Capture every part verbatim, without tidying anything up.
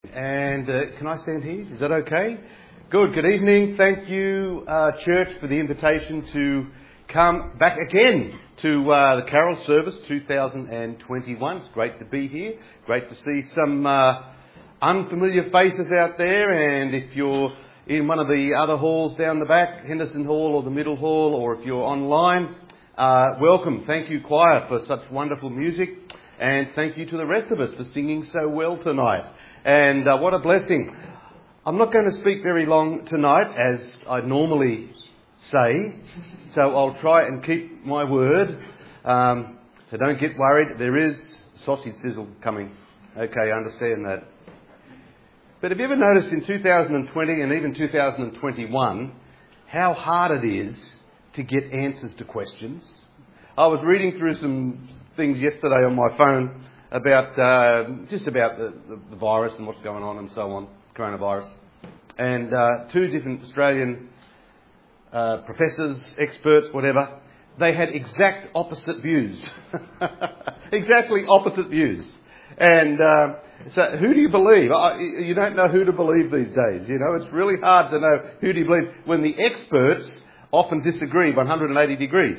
And uh, can I stand here? Is that okay? Good. Good evening. Thank you, uh, church, for the invitation to come back again to uh, the Carol Service two thousand twenty-one. It's great to be here. Great to see some uh, unfamiliar faces out there. And if you're in one of the other halls down the back, Henderson Hall or the Middle Hall, or if you're online, uh, welcome. Thank you, choir, for such wonderful music. And thank you to the rest of us for singing so well tonight. And uh, what a blessing. I'm not going to speak very long tonight, as I normally say, so I'll try and keep my word. Um, so don't get worried, there is sausage sizzle coming. Okay, I understand that. But have you ever noticed in two thousand twenty and even two thousand twenty-one how hard it is to get answers to questions? I was reading through some things yesterday on my phone about uh, just about the, the, the virus and what's going on and so on, coronavirus. And uh, two different Australian uh, professors, experts, whatever, they had exact opposite views. Exactly opposite views. And uh, so who do you believe? You don't know who to believe these days. You know, it's really hard to know who do you believe when the experts often disagree one hundred eighty degrees.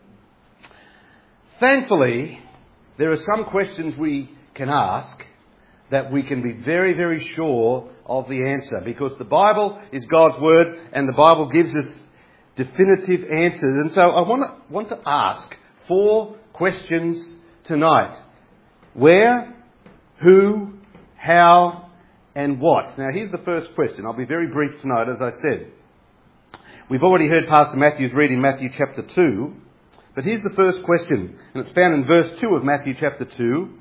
Thankfully, there are some questions we can ask that we can be very, very sure of the answer, because the Bible is God's Word and the Bible gives us definitive answers. And so I want to, want to ask four questions tonight. Where, who, how, and what? Now here's the first question. I'll be very brief tonight, as I said. We've already heard Pastor Matthew's reading Matthew chapter two. But here's the first question, and it's found in verse two of Matthew chapter two.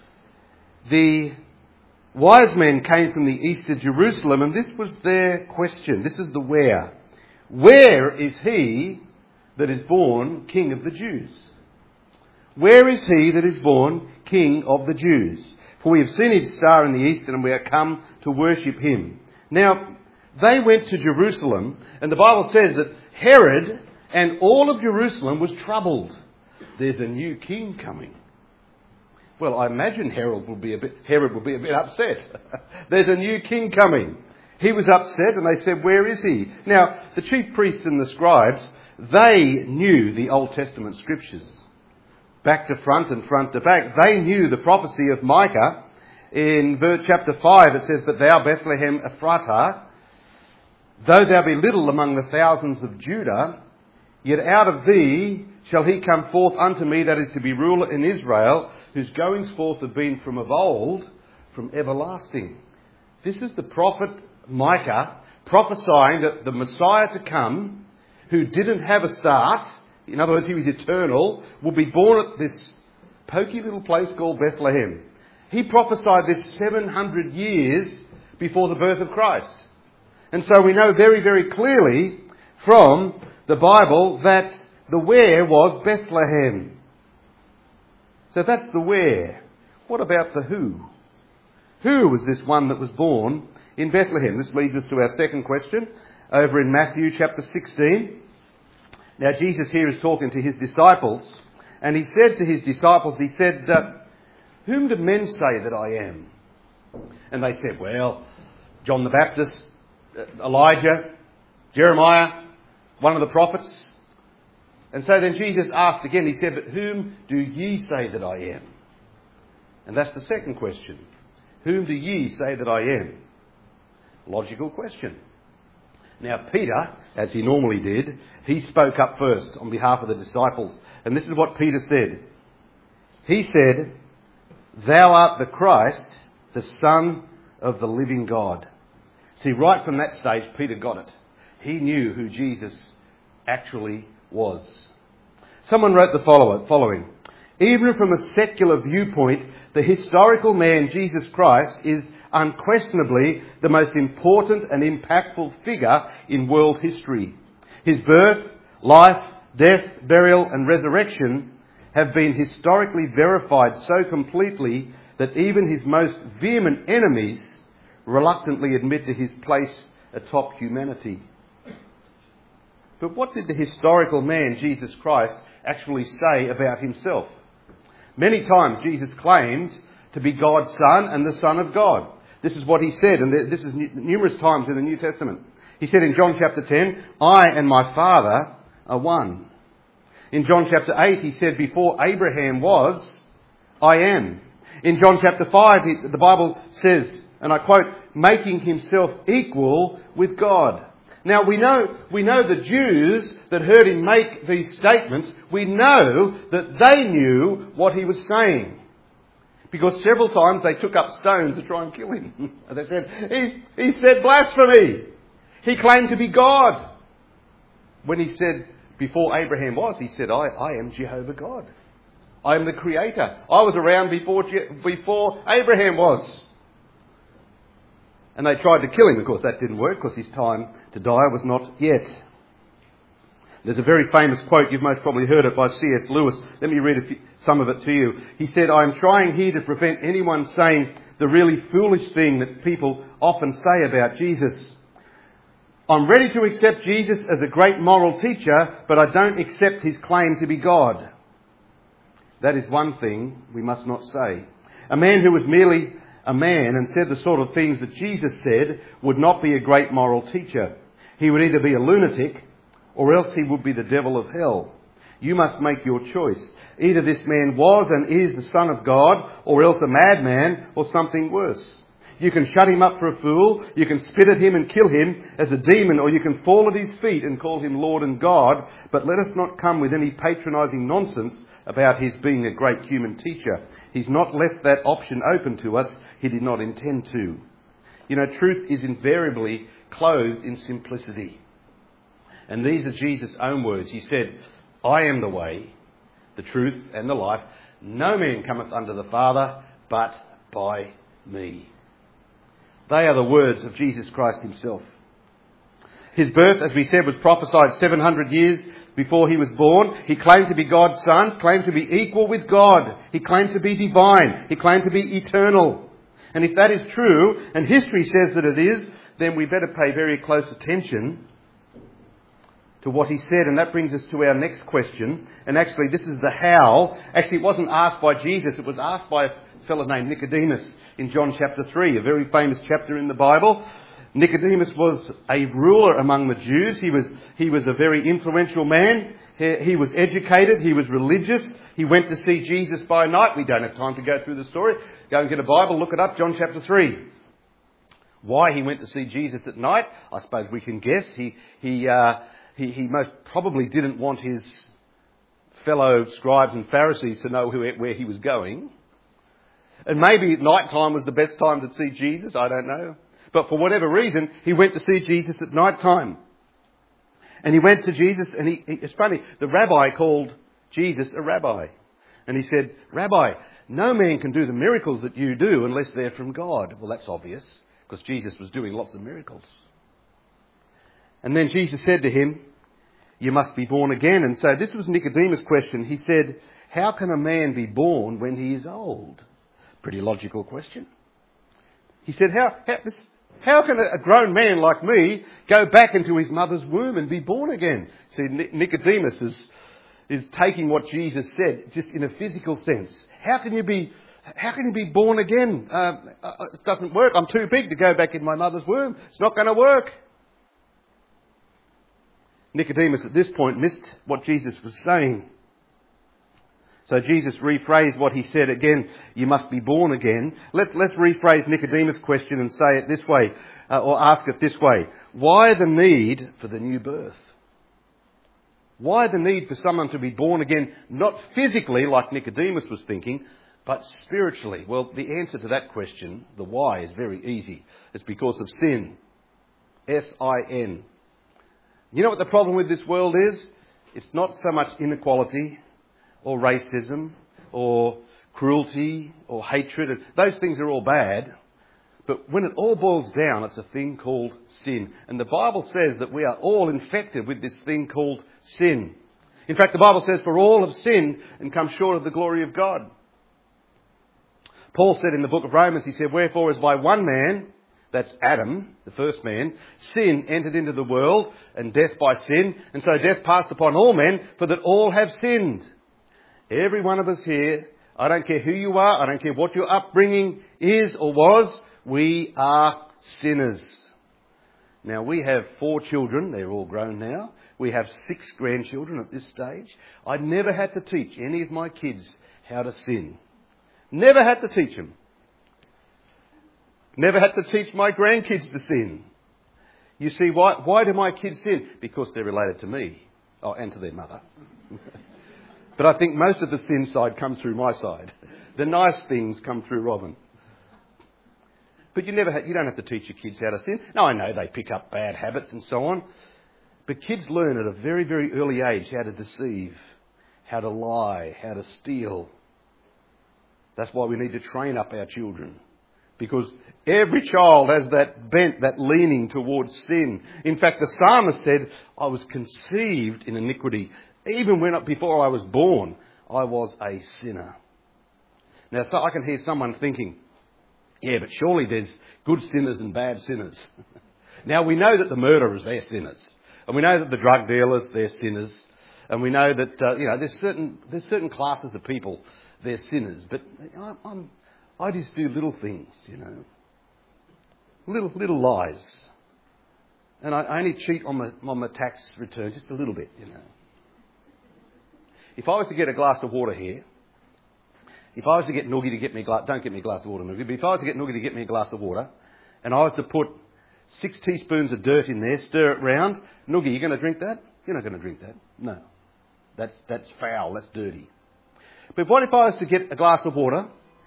The wise men came from the east to Jerusalem, and this was their question. This is the where. Where is he that is born King of the Jews? Where is he that is born King of the Jews? For we have seen his star in the east, and we are come to worship him. Now, they went to Jerusalem, and the Bible says that Herod and all of Jerusalem was troubled. There's a new king coming. Well, I imagine Herod will be a bit, Herod will be a bit upset. There's a new king coming. He was upset, and they said, where is he? Now, the chief priests and the scribes, they knew the Old Testament scriptures. Back to front and front to back. They knew the prophecy of Micah. In verse chapter five, it says, but thou, Bethlehem Ephratah, though thou be little among the thousands of Judah, yet out of thee shall he come forth unto me that is to be ruler in Israel, whose goings forth have been from of old, from everlasting. This is the prophet Micah prophesying that the Messiah to come, who didn't have a start, in other words, he was eternal, will be born at this pokey little place called Bethlehem. He prophesied this seven hundred years before the birth of Christ. And so we know very, very clearly from the Bible that the where was Bethlehem. So that's the where. What about the who? Who was this one that was born in Bethlehem? This leads us to our second question over in Matthew chapter sixteen. Now Jesus here is talking to his disciples, and he said to his disciples, he said, uh, whom do men say that I am? And they said, well, John the Baptist, Elijah, Jeremiah, one of the prophets. And so then Jesus asked again, he said, but whom do ye say that I am? And that's the second question. Whom do ye say that I am? Logical question. Now Peter, as he normally did, he spoke up first on behalf of the disciples. And this is what Peter said. He said, thou art the Christ, the Son of the living God. See, right from that stage, Peter got it. He knew who Jesus actually was. Someone wrote the following. Even from a secular viewpoint, the historical man Jesus Christ is unquestionably the most important and impactful figure in world history. His birth, life, death, burial and resurrection have been historically verified so completely that even his most vehement enemies reluctantly admit to his place atop humanity. But what did the historical man, Jesus Christ, actually say about himself? Many times Jesus claimed to be God's Son and the Son of God. This is what he said, and this is numerous times in the New Testament. He said in John chapter ten, I and my Father are one. In John chapter eight, he said, before Abraham was, I am. In John chapter five, he, the Bible says, and I quote, making himself equal with God. Now we know, we know the Jews that heard him make these statements, we know that they knew what he was saying. Because several times they took up stones to try and kill him. And they said, he, he said blasphemy. He claimed to be God. When he said, before Abraham was, he said, I, I am Jehovah God. I am the Creator. I was around before, before Abraham was. And they tried to kill him. Of course, that didn't work because his time to die was not yet. There's a very famous quote, you've most probably heard it, by C S Lewis. Let me read a few, some of it to you. He said, I am trying here to prevent anyone saying the really foolish thing that people often say about Jesus. I'm ready to accept Jesus as a great moral teacher, but I don't accept his claim to be God. That is one thing we must not say. A man who was merely a man and said the sort of things that Jesus said would not be a great moral teacher. He would either be a lunatic or else he would be the devil of hell. You must make your choice. Either this man was and is the Son of God, or else a madman, or something worse. You can shut him up for a fool, you can spit at him and kill him as a demon, or you can fall at his feet and call him Lord and God, but let us not come with any patronising nonsense about his being a great human teacher. He's not left that option open to us. He did not intend to. You know, truth is invariably clothed in simplicity. And these are Jesus' own words. He said, I am the way, the truth and the life. No man cometh unto the Father but by me. They are the words of Jesus Christ himself. His birth, as we said, was prophesied seven hundred years before he was born. He claimed to be God's son, claimed to be equal with God. He claimed to be divine. He claimed to be eternal. And if that is true, and history says that it is, then we better pay very close attention to what he said. And that brings us to our next question. And actually, this is the how. Actually, it wasn't asked by Jesus. It was asked by a fellow named Nicodemus in John chapter three, a very famous chapter in the Bible. Nicodemus was a ruler among the Jews. He was, he was a very influential man. He, he was educated. He was religious. He went to see Jesus by night. We don't have time to go through the story. Go and get a Bible, look it up, John chapter three. Why he went to see Jesus at night, I suppose we can guess. He, he, uh, he, he most probably didn't want his fellow scribes and Pharisees to know who, where he was going. And maybe night time was the best time to see Jesus, I don't know. But for whatever reason, he went to see Jesus at night time. And he went to Jesus, and he, he, it's funny, the rabbi called Jesus a rabbi. And he said, Rabbi, no man can do the miracles that you do unless they're from God. Well, that's obvious, because Jesus was doing lots of miracles. And then Jesus said to him, you must be born again. And so this was Nicodemus' question. He said, how can a man be born when he is old? Pretty logical question. He said, how, how, how can a grown man like me go back into his mother's womb and be born again? See, Nicodemus is, is taking what Jesus said just in a physical sense. How can you be, how can you be born again? Uh, it doesn't work. I'm too big to go back in my mother's womb. It's not going to work. Nicodemus at this point missed what Jesus was saying. So Jesus rephrased what he said again, you must be born again. Let's, let's rephrase Nicodemus' question and say it this way, uh, or ask it this way. Why the need for the new birth? Why the need for someone to be born again, not physically like Nicodemus was thinking, but spiritually? Well, the answer to that question, the why, is very easy. It's because of sin. S I N. You know what the problem with this world is? It's not so much inequality, or racism, or cruelty, or hatred. Those things are all bad. But when it all boils down, it's a thing called sin. And the Bible says that we are all infected with this thing called sin. In fact, the Bible says, for all have sinned and come short of the glory of God. Paul said in the book of Romans, he said, wherefore as by one man, that's Adam, the first man, sin entered into the world, and death by sin. And so death passed upon all men, for that all have sinned. Every one of us here, I don't care who you are, I don't care what your upbringing is or was, We are sinners. Now, we have four children. They're all grown now. We have six grandchildren at this stage. I never had to teach any of my kids how to sin. Never had to teach them. Never had to teach my grandkids to sin. You see, why, why do my kids sin? Because they're related to me. Oh, and to their mother. But I think most of the sin side comes through my side. The nice things come through Robin. But you never ha- you don't have to teach your kids how to sin. Now, I know they pick up bad habits and so on. But kids learn at a very, very early age how to deceive, how to lie, how to steal. That's why we need to train up our children. Because every child has that bent, that leaning towards sin. In fact, the psalmist said, I was conceived in iniquity. Even when before I was born, I was a sinner. Now, so I can hear someone thinking, yeah, but surely there's good sinners and bad sinners. Now, we know that the murderers, they're sinners. And we know that the drug dealers, they're sinners. And we know that, uh, you know, there's certain there's certain classes of people, they're sinners. But I'm, I'm, I just do little things, you know. Little little lies. And I only cheat on my, on my tax return just a little bit, you know. If I was to get a glass of water here, if I was to get Noogie to get me a glass, don't get me a glass of water, Noogie, but if I was to get Noogie to get me a glass of water, and I was to put six teaspoons of dirt in there, stir it round, Noogie, you going to drink that? You're not going to drink that. No. That's, that's foul, that's dirty. But what if I was to get a glass of water,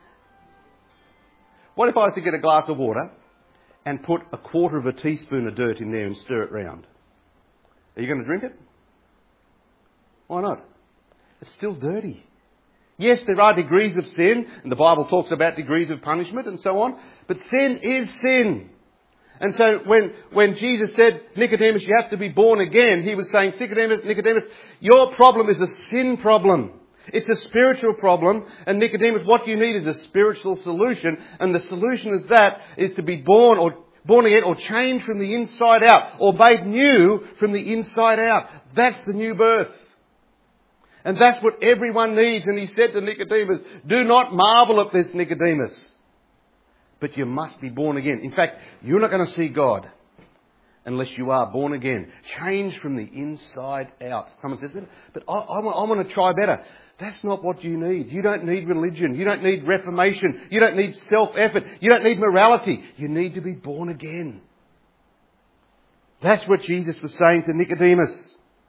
what if I was to get a glass of water and put a quarter of a teaspoon of dirt in there and stir it round? Are you going to drink it? Why not? It's still dirty. Yes, there are degrees of sin, and the Bible talks about degrees of punishment and so on, but sin is sin. And so when, when Jesus said, Nicodemus, you have to be born again, he was saying, Nicodemus, Nicodemus, your problem is a sin problem. It's a spiritual problem, and Nicodemus, what you need is a spiritual solution, and the solution is that, is to be born or born again or changed from the inside out, or made new from the inside out. That's the new birth. And that's what everyone needs. And he said to Nicodemus, do not marvel at this, Nicodemus. But you must be born again. In fact, you're not going to see God unless you are born again. Changed from the inside out. Someone says, but I, I, want, I want to try better. That's not what you need. You don't need religion. You don't need reformation. You don't need self-effort. You don't need morality. You need to be born again. That's what Jesus was saying to Nicodemus.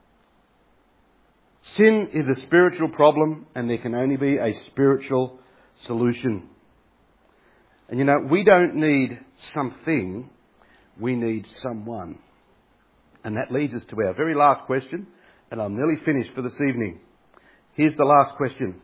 Sin is a spiritual problem, and there can only be a spiritual solution. And you know, we don't need something, we need someone. And that leads us to our very last question, and I'm nearly finished for this evening. Here's the last question.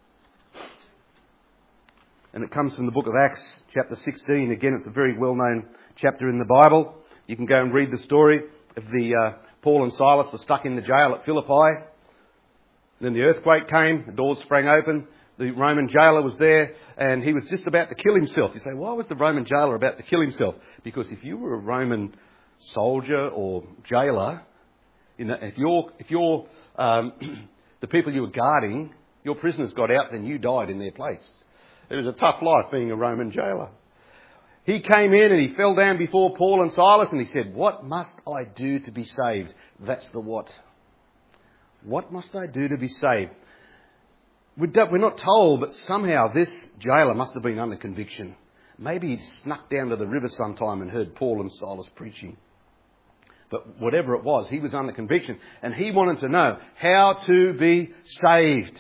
And it comes from the book of Acts, chapter sixteen. Again, it's a very well-known chapter in the Bible. You can go and read the story of the uh, Paul and Silas were stuck in the jail at Philippi. Then the earthquake came, the doors sprang open, the Roman jailer was there, and he was just about to kill himself. You say, why was the Roman jailer about to kill himself? Because if you were a Roman soldier or jailer, you know, if you're, if you're um, the people you were guarding, your prisoners got out, then you died in their place. It was a tough life being a Roman jailer. He came in and he fell down before Paul and Silas and he said, what must I do to be saved? That's the what. What must I do to be saved? We're not told, but somehow this jailer must have been under conviction. Maybe he'd snuck down to the river sometime and heard Paul and Silas preaching. But whatever it was, he was under conviction. And he wanted to know how to be saved.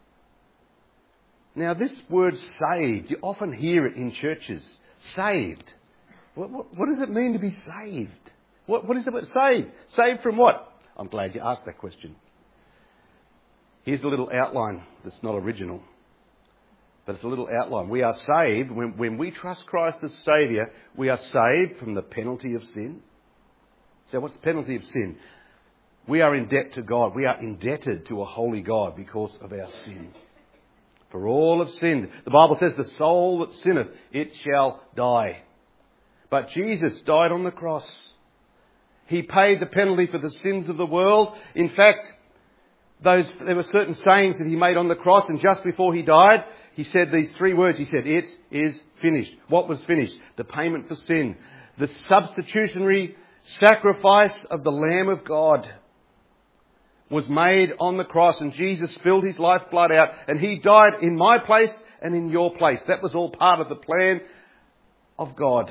Now, this word saved, you often hear it in churches. Saved. What, what, what does it mean to be saved? What, what is it about saved? Saved from what? I'm glad you asked that question. Here's a little outline that's not original, but it's a little outline. We are saved, when, when we trust Christ as Saviour, we are saved from the penalty of sin. So what's the penalty of sin? We are in debt to God. We are indebted to a holy God because of our sin. For all have sinned. The Bible says, the soul that sinneth, it shall die. But Jesus died on the cross. He paid the penalty for the sins of the world. In fact, Those, there were certain sayings that he made on the cross, and just before he died, he said these three words. He said, it is finished. What was finished? The payment for sin. The substitutionary sacrifice of the Lamb of God was made on the cross, and Jesus spilled his lifeblood out, and he died in my place and in your place. That was all part of the plan of God.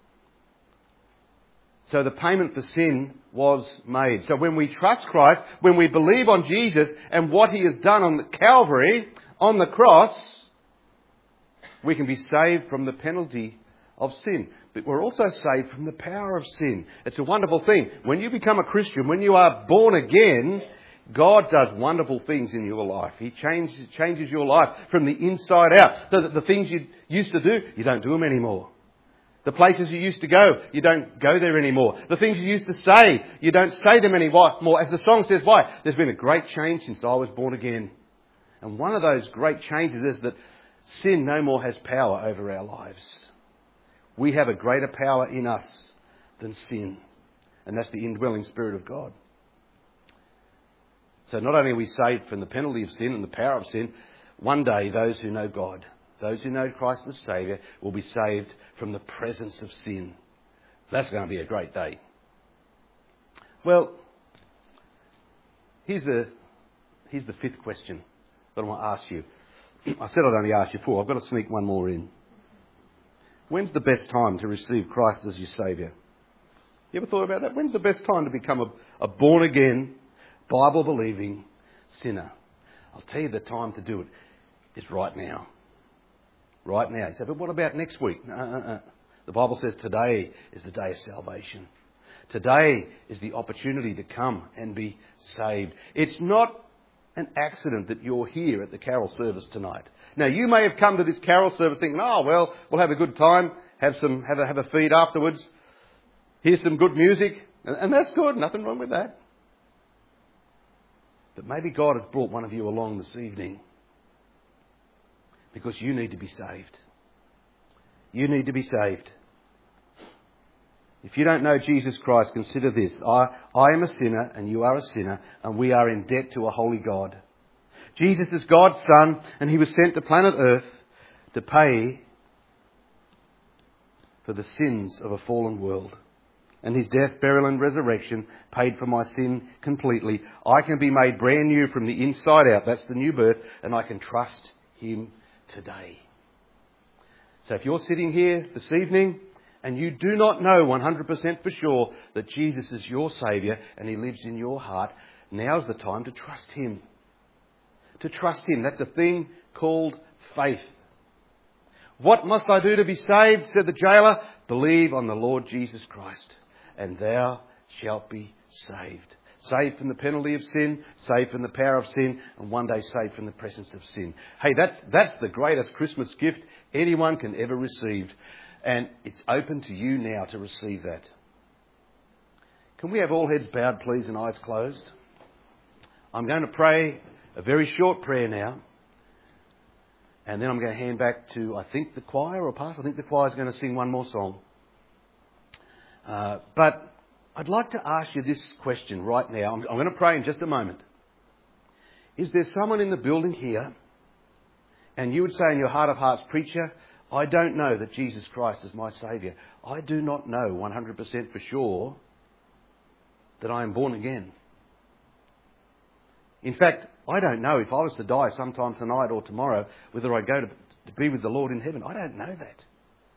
So the payment for sin was made. So when we trust Christ, when we believe on Jesus and what he has done on the Calvary, on the cross, we can be saved from the penalty of sin. But we're also saved from the power of sin. It's a wonderful thing. When you become a Christian, when you are born again, God does wonderful things in your life. He changes, changes your life from the inside out. So that the things you used to do, you don't do them anymore. The places you used to go, you don't go there anymore. The things you used to say, you don't say them anymore. As the song says, why? There's been a great change since I was born again. And one of those great changes is that sin no more has power over our lives. We have a greater power in us than sin. And that's the indwelling Spirit of God. So not only are we saved from the penalty of sin and the power of sin, one day those who know God, those who know Christ as Saviour, will be saved from the presence of sin. That's going to be a great day. Well, here's the, here's the fifth question that I want to ask you. I said I'd only ask you four. I've got to sneak one more in. When's the best time to receive Christ as your Saviour? You ever thought about that? When's the best time to become a, a born-again, Bible-believing sinner? I'll tell you the time to do it is right now. Right now. You say, but what about next week? No, uh, uh. The Bible says today is the day of salvation. Today is the opportunity to come and be saved. It's not an accident that you're here at the carol service tonight. Now, you may have come to this carol service thinking, oh, well, we'll have a good time, have some, have a, have a feed afterwards, hear some good music, and, and that's good, nothing wrong with that. But maybe God has brought one of you along this evening because you need to be saved. You need to be saved. If you don't know Jesus Christ, consider this. I, I am a sinner and you are a sinner, and we are in debt to a holy God. Jesus is God's Son, and he was sent to planet Earth to pay for the sins of a fallen world. And his death, burial and resurrection paid for my sin completely. I can be made brand new from the inside out. That's the new birth, and I can trust him today. So if you're sitting here this evening and you do not know one hundred percent for sure that Jesus is your Saviour and he lives in your heart, now's the time to trust him. To trust him. That's a thing called faith. What must I do to be saved? Said the jailer. Believe on the Lord Jesus Christ, and thou shalt be saved. Saved from the penalty of sin, saved from the power of sin, and one day saved from the presence of sin. Hey, that's, that's the greatest Christmas gift anyone can ever receive. And it's open to you now to receive that. Can we have all heads bowed, please, and eyes closed? I'm going to pray a very short prayer now. And then I'm going to hand back to, I think, the choir or pastor. I think the choir is going to sing one more song. Uh, but I'd like to ask you this question right now. I'm, I'm going to pray in just a moment. Is there someone in the building here, and you would say in your heart of hearts, preacher, I don't know that Jesus Christ is my Saviour. I do not know one hundred percent for sure that I am born again. In fact, I don't know if I was to die sometime tonight or tomorrow, whether I go to, to be with the Lord in heaven. I don't know that.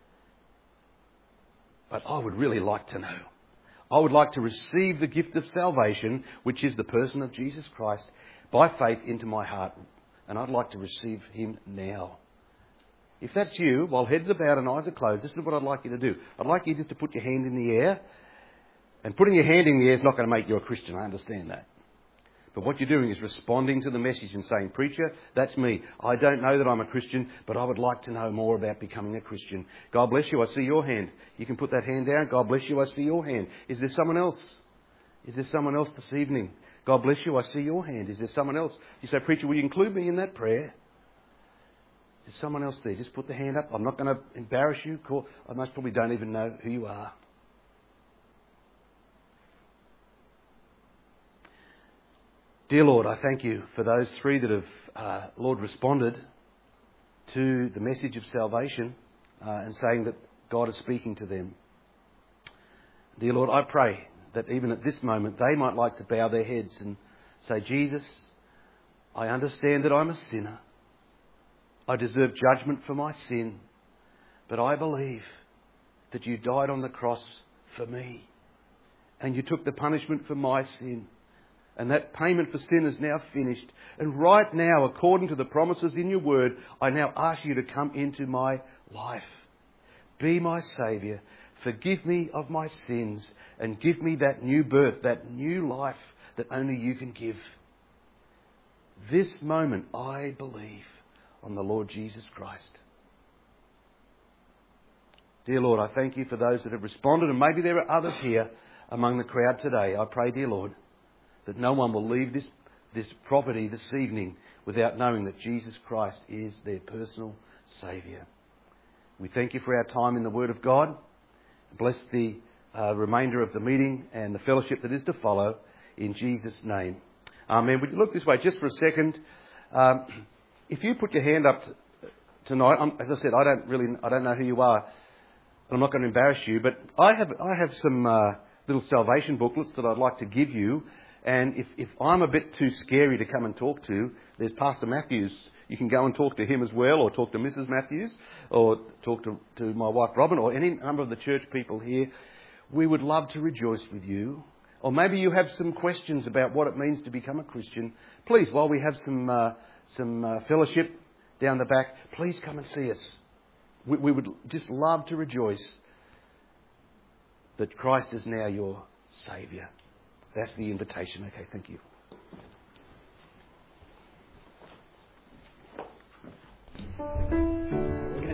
But I would really like to know. I would like to receive the gift of salvation, which is the person of Jesus Christ, by faith into my heart. And I'd like to receive him now. If that's you, while heads are bowed and eyes are closed, this is what I'd like you to do. I'd like you just to put your hand in the air. And putting your hand in the air is not going to make you a Christian. I understand that. But what you're doing is responding to the message and saying, preacher, that's me. I don't know that I'm a Christian, but I would like to know more about becoming a Christian. God bless you. I see your hand. You can put that hand down. God bless you. I see your hand. Is there someone else? Is there someone else this evening? God bless you. I see your hand. Is there someone else? You say, preacher, will you include me in that prayer? There's someone else there. Just put the hand up. I'm not going to embarrass you. I most probably don't even know who you are. Dear Lord, I thank you for those three that have, uh, Lord, responded to the message of salvation uh, and saying that God is speaking to them. Dear Lord, I pray that even at this moment they might like to bow their heads and say, Jesus, I understand that I'm a sinner. I deserve judgment for my sin, but I believe that you died on the cross for me and you took the punishment for my sin. And that payment for sin is now finished. And right now, according to the promises in your word, I now ask you to come into my life. Be my Saviour. Forgive me of my sins and give me that new birth, that new life that only you can give. This moment, I believe on the Lord Jesus Christ. Dear Lord, I thank you for those that have responded, and maybe there are others here among the crowd today. I pray, dear Lord, that no one will leave this, this property this evening without knowing that Jesus Christ is their personal Saviour. We thank you for our time in the Word of God. Bless the uh, remainder of the meeting and the fellowship that is to follow in Jesus' name. Amen. Would you look this way just for a second? Um, if you put your hand up t- tonight, I'm, as I said, I don't really, I don't know who you are, and I'm not going to embarrass you, but I have, I have some uh, little salvation booklets that I'd like to give you. And if, if I'm a bit too scary to come and talk to, there's Pastor Matthews. You can go and talk to him as well, or talk to Missus Matthews, or talk to, to my wife Robin, or any number of the church people here. We would love to rejoice with you. Or maybe you have some questions about what it means to become a Christian. Please, while we have some uh, some uh, fellowship down the back, please come and see us. We, we would just love to rejoice that Christ is now your Saviour. That's the invitation. Okay, thank you.